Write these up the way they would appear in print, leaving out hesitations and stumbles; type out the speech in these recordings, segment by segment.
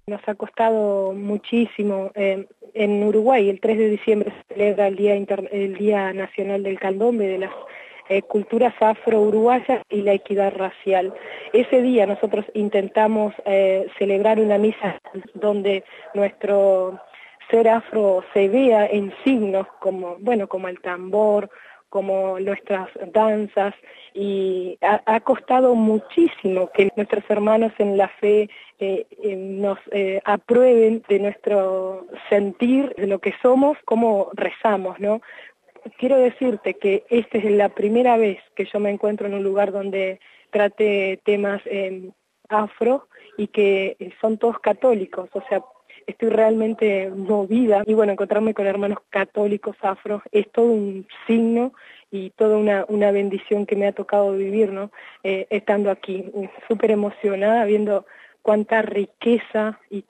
Nos ha costado muchísimo. En Uruguay, el 3 de diciembre se celebra el Día Nacional del Candombe, de las culturas afro-uruguayas y la equidad racial. Ese día nosotros intentamos celebrar una misa donde nuestro ser afro se vea en signos como, bueno, como el tambor, como nuestras danzas, y ha costado muchísimo que nuestros hermanos en la fe nos aprueben de nuestro sentir, de lo que somos, cómo rezamos, ¿no? Quiero decirte que esta es la primera vez que yo me encuentro en un lugar donde trate temas afro y que son todos católicos, o sea, estoy realmente movida y bueno, encontrarme con hermanos católicos afro es todo un signo y toda una bendición que me ha tocado vivir, ¿no? Estando aquí, súper emocionada viendo cuánta riqueza y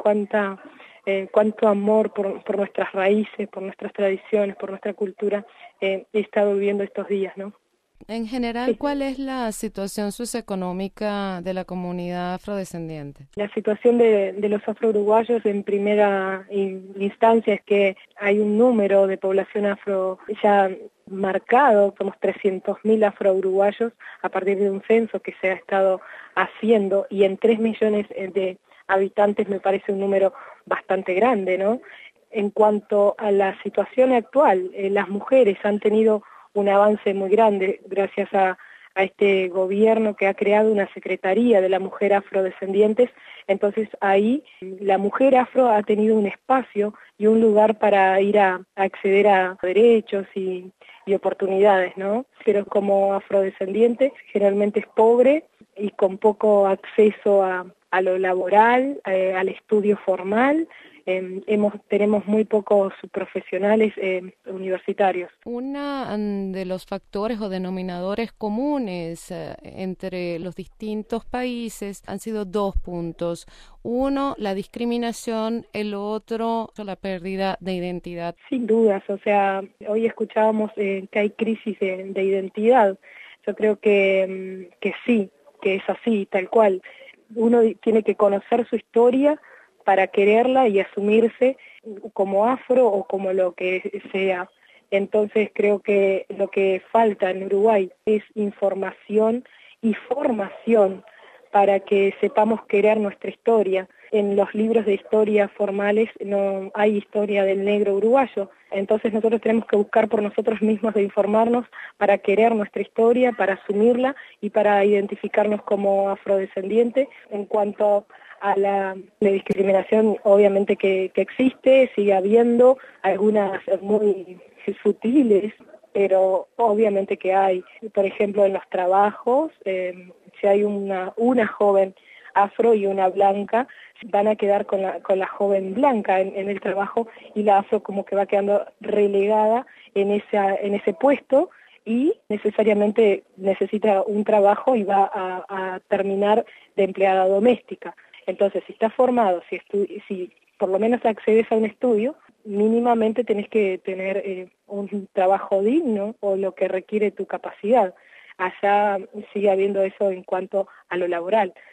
cuánto amor por nuestras raíces, por nuestras tradiciones, por nuestra cultura he estado viviendo estos días, ¿no? En general, Sí. ¿cuál es la situación socioeconómica de la comunidad afrodescendiente? La situación de los afro-uruguayos en primera instancia es que hay un número de población afro ya marcado, somos 300.000 afro-uruguayos a partir de un censo que se ha estado haciendo y en 3 millones de habitantes me parece un número bastante grande, ¿no? En cuanto a la situación actual, las mujeres han tenido un avance muy grande gracias a este gobierno que ha creado una Secretaría de la Mujer Afrodescendientes, entonces ahí la mujer afro ha tenido un espacio y un lugar para ir a acceder a derechos y oportunidades, ¿no? Pero como afrodescendiente generalmente es pobre y con poco acceso a lo laboral, al estudio formal. Tenemos muy pocos profesionales universitarios. Uno de los factores o denominadores comunes entre los distintos países han sido dos puntos. Uno, la discriminación, el otro, la pérdida de identidad. Sin dudas, o sea, hoy escuchábamos que hay crisis de identidad. Yo creo que sí, que es así, tal cual. Uno tiene que conocer su historia para quererla y asumirse como afro o como lo que sea. Entonces creo que lo que falta en Uruguay es información y formación para que sepamos querer nuestra historia. En los libros de historia formales no hay historia del negro uruguayo, entonces nosotros tenemos que buscar por nosotros mismos de informarnos para querer nuestra historia, para asumirla y para identificarnos como afrodescendiente. En cuanto a la discriminación, obviamente que existe, sigue habiendo algunas muy sutiles, pero obviamente que hay. Por ejemplo, en los trabajos, si hay una joven afro y una blanca, van a quedar con la joven blanca en el trabajo y la afro como que va quedando relegada en ese puesto y necesariamente necesita un trabajo y va a terminar de empleada doméstica. Entonces, si estás formado, si por lo menos accedes a un estudio, mínimamente tenés que tener un trabajo digno o lo que requiere tu capacidad. Allá sigue habiendo eso en cuanto a lo laboral.